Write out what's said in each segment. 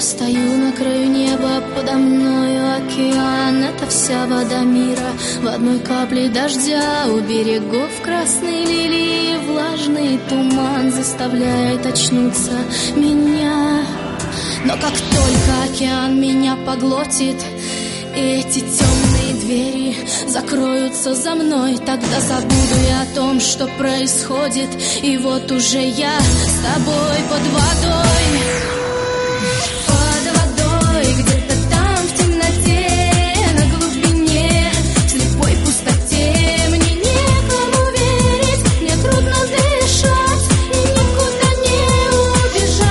стою на краю неба, подо мною океан. Это вся вода мира в одной капле дождя. У берегов красные лилии, влажный туман заставляет очнуться меня. Но как только океан меня поглотит, и эти темные двери закроются за мной, тогда забуду я о том, что происходит. И вот уже я с тобой под водой. Под водой, где-то там в темноте, на глубине, в слепой пустоте. Мне некому верить, мне трудно дышать, и никуда не убежать.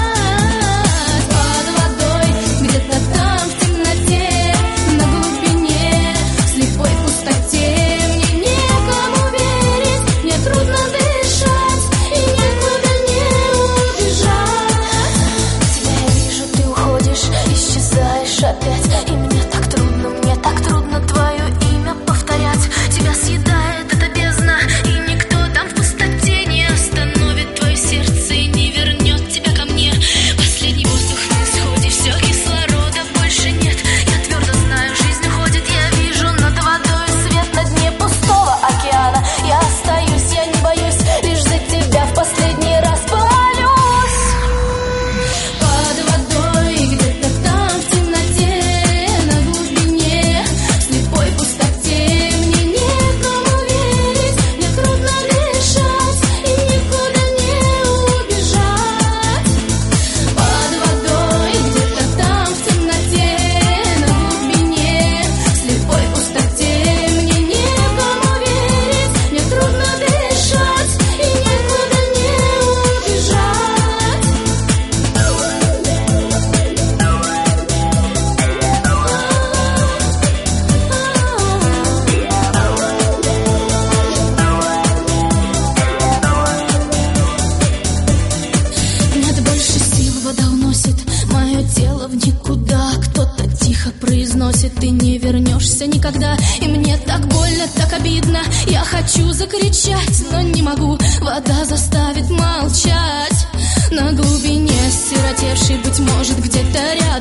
Под водой, где-то там в темноте, на глубине, в слепой пустоте. Мне некому верить, мне трудно дышать, и никуда не убежать. Тебя я вижу, ты уходишь, исчезаешь опять, и мне так трудно твое имя повторять. Тебя съедает эта бездна, и никто там в пустоте не остановит твое сердце и не вернет тебя ко мне. Последний воздух на исходе, все, кислорода больше нет. Я твердо знаю, жизнь уходит, я вижу над водой свет на дне пустого океана. Я остаюсь, я не боюсь, лишь за тебя в последний раз помолюсь. Под водой, где-то там в темноте, на глубине, в слепой пустоте. Мне некому верить, мне трудно дышать, и никуда не убежать. Под водой, где-то там в темноте, на глубине, в слепой пустоте. Мне некому верить, мне трудно дышать, и никуда не убежать. Нет больше сил, вода уносит мое тело в никуда. Кто-то тихо произносит: ты не вернешься никогда. И мне так больно, так обидно, я хочу закричать, но не могу, вода заставит молчать. На глубине, осиротевший, быть может, где-то рядом